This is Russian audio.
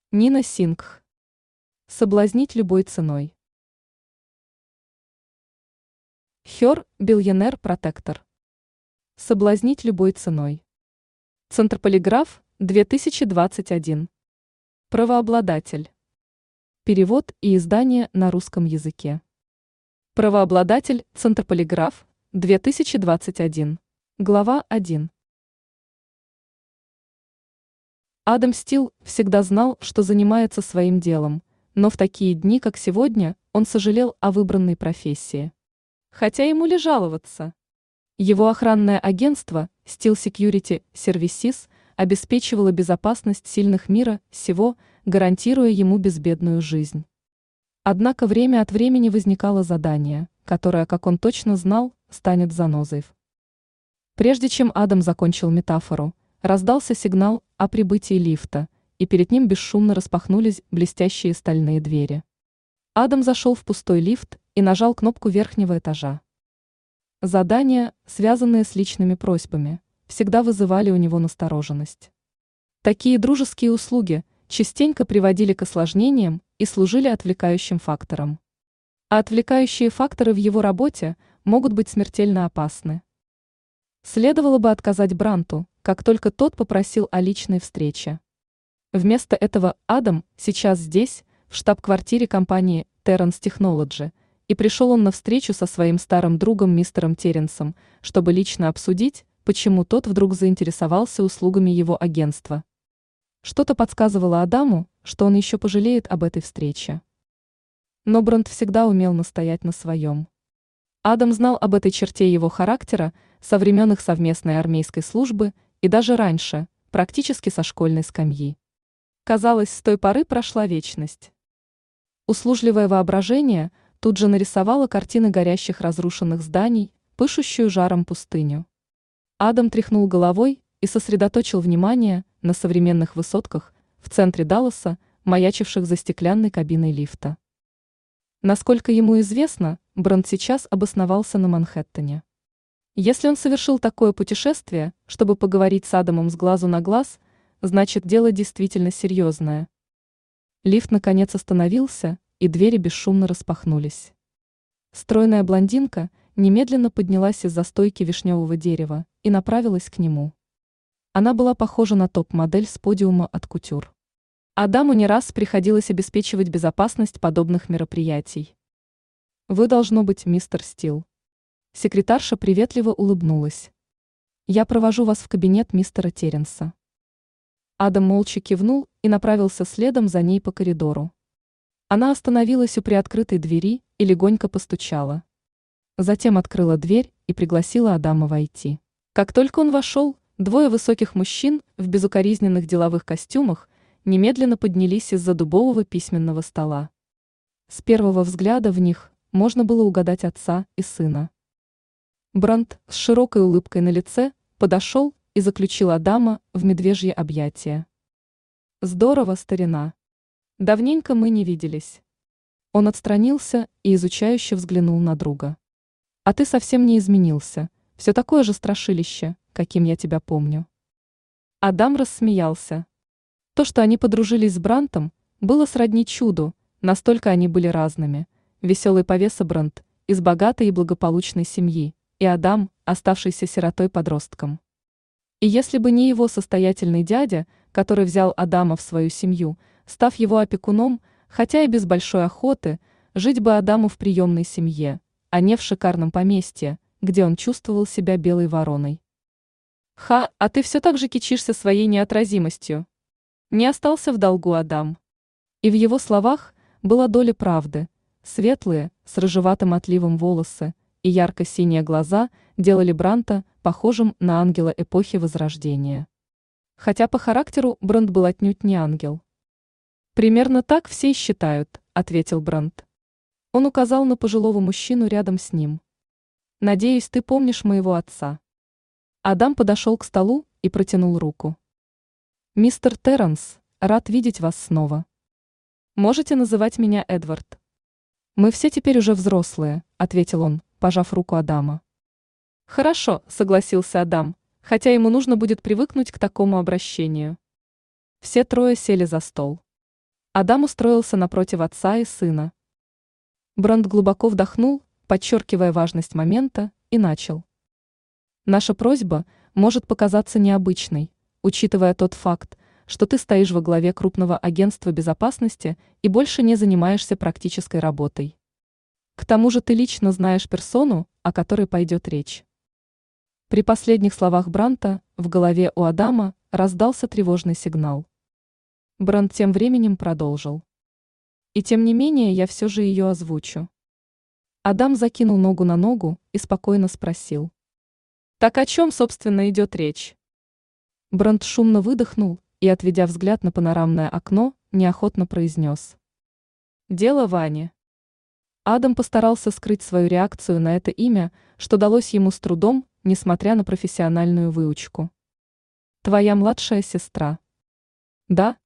Нина Сингх. Соблазнить любой ценой. Хёр, биллионер протектор. Соблазнить любой ценой. Центр-полиграф, 2021. Правообладатель. Перевод и издание на русском языке. Правообладатель, Центр-полиграф, 2021. Глава 1. Адам Стил всегда знал, что занимается своим делом, но в такие дни, как сегодня, он сожалел о выбранной профессии. Хотя ему ли жаловаться? Его охранное агентство Steel Security Services обеспечивало безопасность сильных мира сего, гарантируя ему безбедную жизнь. Однако время от времени возникало задание, которое, как он точно знал, станет занозой. Прежде чем Адам закончил метафору, раздался сигнал о прибытии лифта, и перед ним бесшумно распахнулись блестящие стальные двери. Адам зашел в пустой лифт и нажал кнопку верхнего этажа. Задания, связанные с личными просьбами, всегда вызывали у него настороженность. Такие дружеские услуги частенько приводили к осложнениям и служили отвлекающим фактором. А отвлекающие факторы в его работе могут быть смертельно опасны. Следовало бы отказать Бранту, как только тот попросил о личной встрече. Вместо этого Адам сейчас здесь, в штаб-квартире компании Terrance Technology, и пришел он на встречу со своим старым другом мистером Терренсом, чтобы лично обсудить, почему тот вдруг заинтересовался услугами его агентства. Что-то подсказывало Адаму, что он еще пожалеет об этой встрече. Но Брант всегда умел настоять на своем. Адам знал об этой черте его характера со времен их совместной армейской службы и даже раньше, практически со школьной скамьи. Казалось, с той поры прошла вечность. Услужливое воображение тут же нарисовало картины горящих разрушенных зданий, пышущую жаром пустыню. Адам тряхнул головой и сосредоточил внимание на современных высотках в центре Далласа, маячивших за стеклянной кабиной лифта. Насколько ему известно, Брант сейчас обосновался на Манхэттене. Если он совершил такое путешествие, чтобы поговорить с Адамом с глазу на глаз, значит, дело действительно серьезное. Лифт наконец остановился, и двери бесшумно распахнулись. Стройная блондинка немедленно поднялась из-за стойки вишневого дерева и направилась к нему. Она была похожа на топ-модель с подиума от кутюр. Адаму не раз приходилось обеспечивать безопасность подобных мероприятий. «Вы, должно быть, мистер Стил». Секретарша приветливо улыбнулась. «Я провожу вас в кабинет мистера Терренса». Адам молча кивнул и направился следом за ней по коридору. Она остановилась у приоткрытой двери и легонько постучала. Затем открыла дверь и пригласила Адама войти. Как только он вошел, двое высоких мужчин в безукоризненных деловых костюмах немедленно поднялись из-за дубового письменного стола. С первого взгляда в них можно было угадать отца и сына. Брант с широкой улыбкой на лице подошел и заключил Адама в медвежье объятие. «Здорово, старина. Давненько мы не виделись». Он отстранился и изучающе взглянул на друга. «А ты совсем не изменился, все такое же страшилище, каким я тебя помню». Адам рассмеялся. То, что они подружились с Брантом, было сродни чуду, настолько они были разными. Веселый повеса Брант из богатой и благополучной семьи, и Адам, оставшийся сиротой-подростком. И если бы не его состоятельный дядя, который взял Адама в свою семью, став его опекуном, хотя и без большой охоты, жить бы Адаму в приемной семье, а не в шикарном поместье, где он чувствовал себя белой вороной. «Ха, а ты все так же кичишься своей неотразимостью». Не остался в долгу Адам. И в его словах была доля правды. Светлые, с рыжеватым отливом волосы и ярко-синие глаза делали Бранта похожим на ангела эпохи Возрождения. Хотя по характеру Брант был отнюдь не ангел. «Примерно так все и считают», — ответил Брант. Он указал на пожилого мужчину рядом с ним. «Надеюсь, ты помнишь моего отца». Адам подошел к столу и протянул руку. «Мистер Терренс, рад видеть вас снова. Можете называть меня Эдвард». «Мы все теперь уже взрослые», — ответил он, пожав руку Адама. «Хорошо», — согласился Адам, хотя ему нужно будет привыкнуть к такому обращению. Все трое сели за стол. Адам устроился напротив отца и сына. Бранд глубоко вдохнул, подчеркивая важность момента, и начал. Наша просьба может показаться необычной, учитывая тот факт, что ты стоишь во главе крупного агентства безопасности и больше не занимаешься практической работой. К тому же ты лично знаешь персону, о которой пойдет речь. При последних словах Бранта в голове у Адама раздался тревожный сигнал. Брант тем временем продолжил. И тем не менее я все же ее озвучу. Адам закинул ногу на ногу и спокойно спросил. Так о чем, собственно, идет речь? Брант шумно выдохнул и, отведя взгляд на панорамное окно, неохотно произнес. Дело Вани. Адам постарался скрыть свою реакцию на это имя, что далось ему с трудом, несмотря на профессиональную выучку. Твоя младшая сестра. Да,